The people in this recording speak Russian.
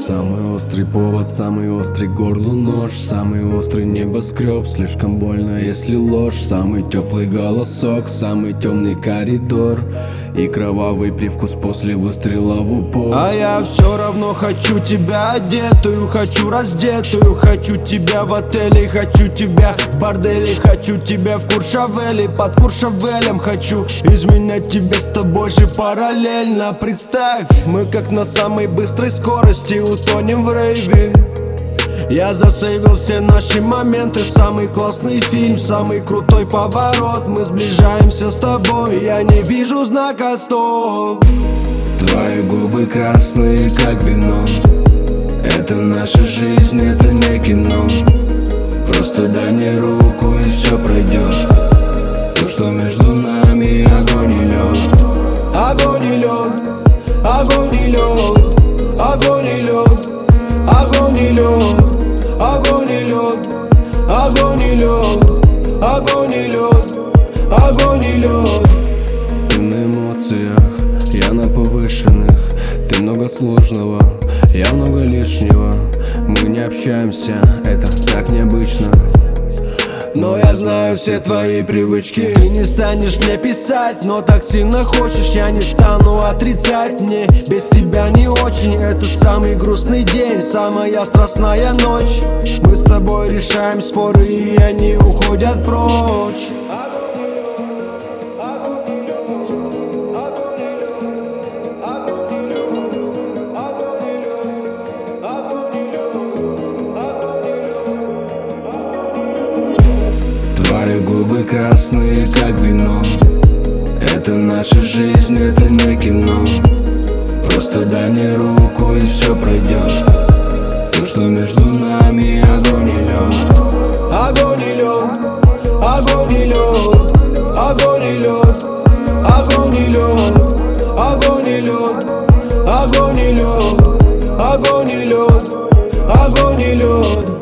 Самый острый повод, самый острый горлу нож, самый острый небоскреб, слишком больно, если ложь. Самый теплый голосок, самый темный коридор и кровавый привкус после выстрела в упор. А я все равно хочу тебя одетую, хочу раздетую, хочу тебя в отеле, хочу тебя в борделе, хочу тебя в Куршавеле, под Куршавелем. Хочу изменять тебя с тобой же параллельно. Представь, мы как на самой быстрой скорости утонем в рейве. Я засейвил все наши моменты, самый классный фильм, самый крутой поворот. Мы сближаемся с тобой, я не вижу знака стоп. Твои губы красные, как вино. Это наша жизнь, это не кино. Просто дай мне руку и все пройдет. То, что между нами огонь и лед. Огонь и лед, огонь и лед, огонь и лед, огонь и лед, огонь и лед, огонь и лед, огонь и лед, огонь и лед. Ты на эмоциях, я на повышенных. Ты много сложного, я много лишнего. Мы не общаемся, это так необычно. Но я знаю все твои привычки. Ты не станешь мне писать, но так сильно хочешь, я не стану отрицать. Мне без тебя не очень, это самый грустный день, самая страстная ночь. Мы с тобой решаем споры, и они уходят прочь. Твои губы красные, как вино. Это наша жизнь, это не кино. Просто дай мне руку и все пройдет. То, что между нами огонь и лед. Огонь и лед, огонь и лед, огонь и лед, огонь и лед, огонь и лед, огонь и лед, огонь и лед, огонь и лед.